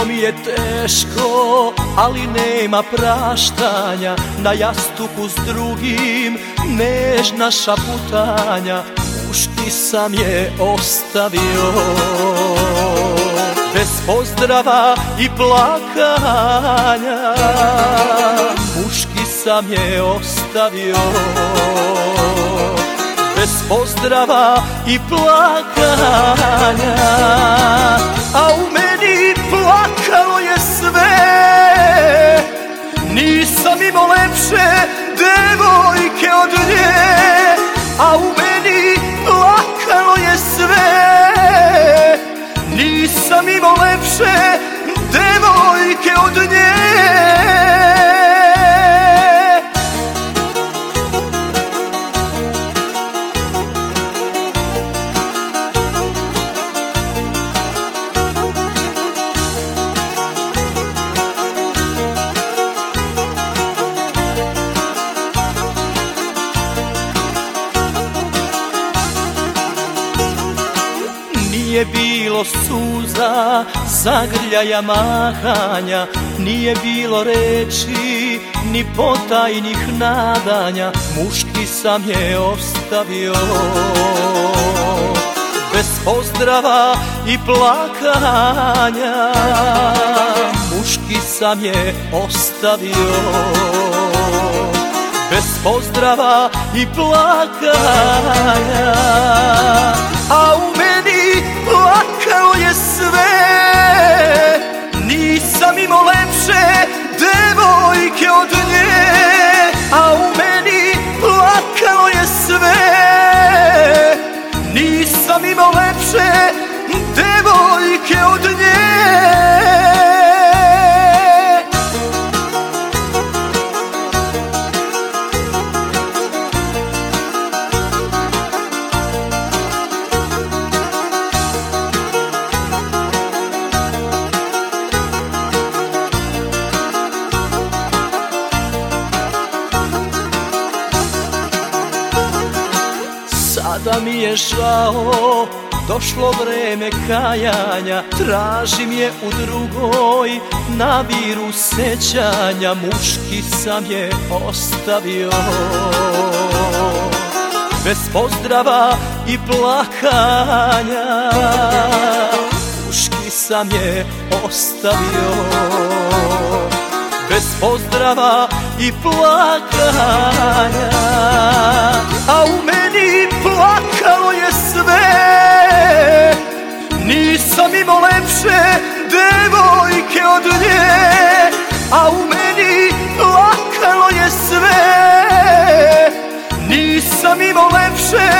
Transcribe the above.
Bilo mi je teško, ali nema praštanja, na jastuku s drugim nežna šaputanja, muški sam je ostavio. Bez pozdrava i plakanja, muški sam je ostavio. Bez pozdrava i plakanja, a u meni plakalo je sve. Nisam imao lepše devojke od nje, a u meni plakalo je sve. Nisam imao lepše devojke od nje. Nije bilo suza, zagrljaja, mahanja, nije bilo reči, ni potajnih nadanja, muški sam je ostavio. Bez pozdrava i plakanja, muški sam je ostavio. Bez pozdrava i plakanja, a u meni plakalo je sve. Nisam imao lepše devojke od nje, a u meni plakalo je sve. Nisam imao lepše devojke od nje. Sada mi je žao, došlo vreme kajanja, tražim je u drugoj, na viru sećanja, muški sam je ostavio. Bez pozdrava i plakanja, muški sam je ostavio. Bez pozdrava i plakanja, a u meni plakalo je sve. Nisam imao lepše devojke od nje, a u meni plakalo je sve. Nisam imao lepše